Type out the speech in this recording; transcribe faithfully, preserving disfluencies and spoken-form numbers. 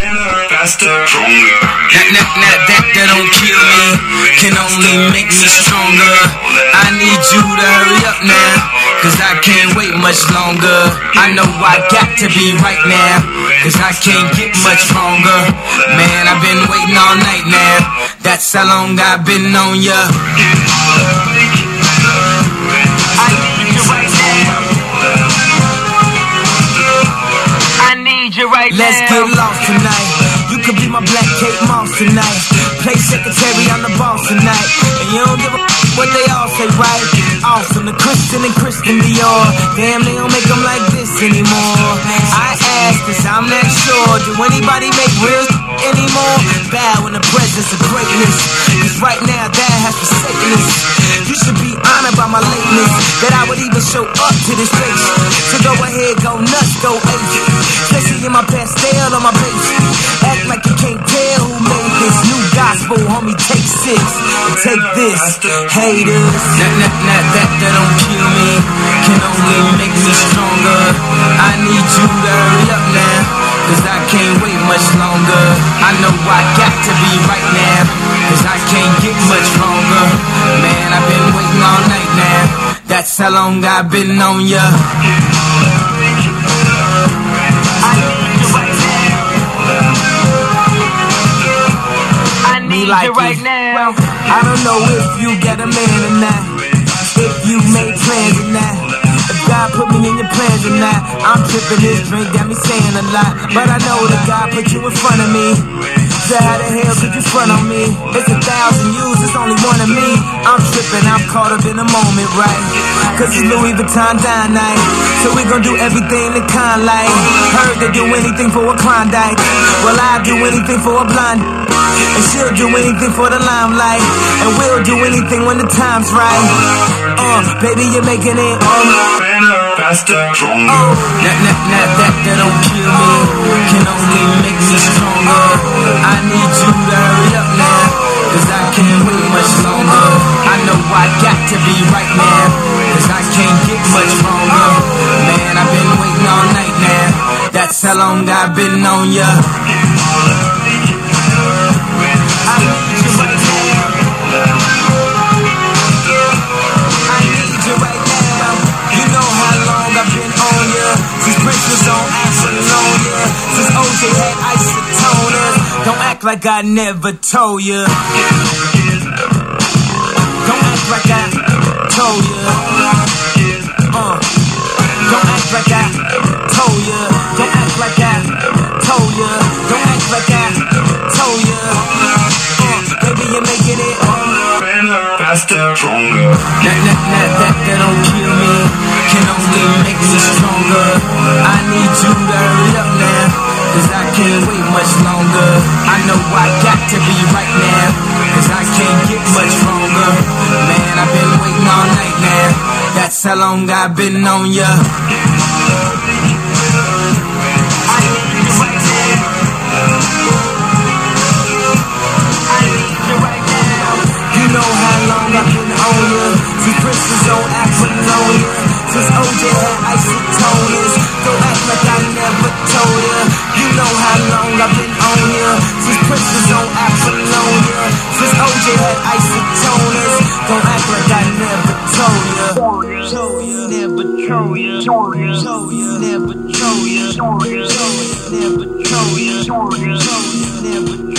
faster, stronger. That, that, that, that, that don't kill me, can only make me stronger. I need you to hurry up now, cause I can't wait much longer. I know I got to be right now, cause I can't get much stronger. Man, I've been waiting all night now, that's how long I've been on ya. I need you right now, I need you right now. Let's get lost tonight, you could be my Black Kate Moss tonight. Play secretary, I'm the boss tonight. And you don't give a f- what they all say, right? Awesome, the Christian and Christian Dior. Damn, they don't make them like this anymore. I ask, cause I'm not sure, do anybody make real anymore? Bow in the presence of greatness, cause right now that has forsaken us. You should be honored by my lateness, that I would even show up to this place. So go ahead, go nuts, go ape. Especially in my pastel on my base. Act like you can't tell who made this new gospel, homie, take six and take this, haters. That, that, that, that, that don't kill me, can only make me stronger. I need you to hurry up now, cause I can't wait much longer. I know I got to be right now, cause I can't get much stronger. Man, I've been waiting all night now, that's how long I've been on ya. Me like you right now. I don't know if you got a man or not, if you made plans or not, if God put me in your plans or not. I'm tripping, this drink got me saying a lot, but I know that God put you in front of me. So how the hell could you front on me? It's a thousand yous, it's only one of me. I'm tripping, I'm caught up in the moment, right? Cause it's Louis Vuitton dine night, so we gon' do everything the kind like. Heard they do anything for a Klondike, well I'll do anything for a blonde. And she'll do anything for the limelight, and we'll do anything when the time's right. Uh, baby, you're making it um, faster, stronger. Oh, that, that, that, that, that don't kill me, can only make me stronger. I need you to hurry up now, cause I can't wait much longer. I know I got to be right now, cause I can't get much stronger. Man, I've been waiting all night now, that's how long I've been on ya. Like I never told ya. Don't act like I told ya. Uh, don't act like I told ya. Don't act like I told ya. Don't act like I told ya. Uh, baby, you're making it faster, stronger. That, that, that, that, that don't kill me, can only make me stronger. I need you to hurry up now, cause I can't wait much longer. I know I got to be right now, cause I can't get much stronger. Man, I've been waiting all night now, that's how long I've been on ya. Since O J had isotoners, don't act like I never told ya. You know how long I've been on ya, since Prince was on Apollonia. Since O J had isotoners, don't act like I never told ya. Told ya, never told ya. Told ya, never told ya. Told ya, never told ya. Told ya, never.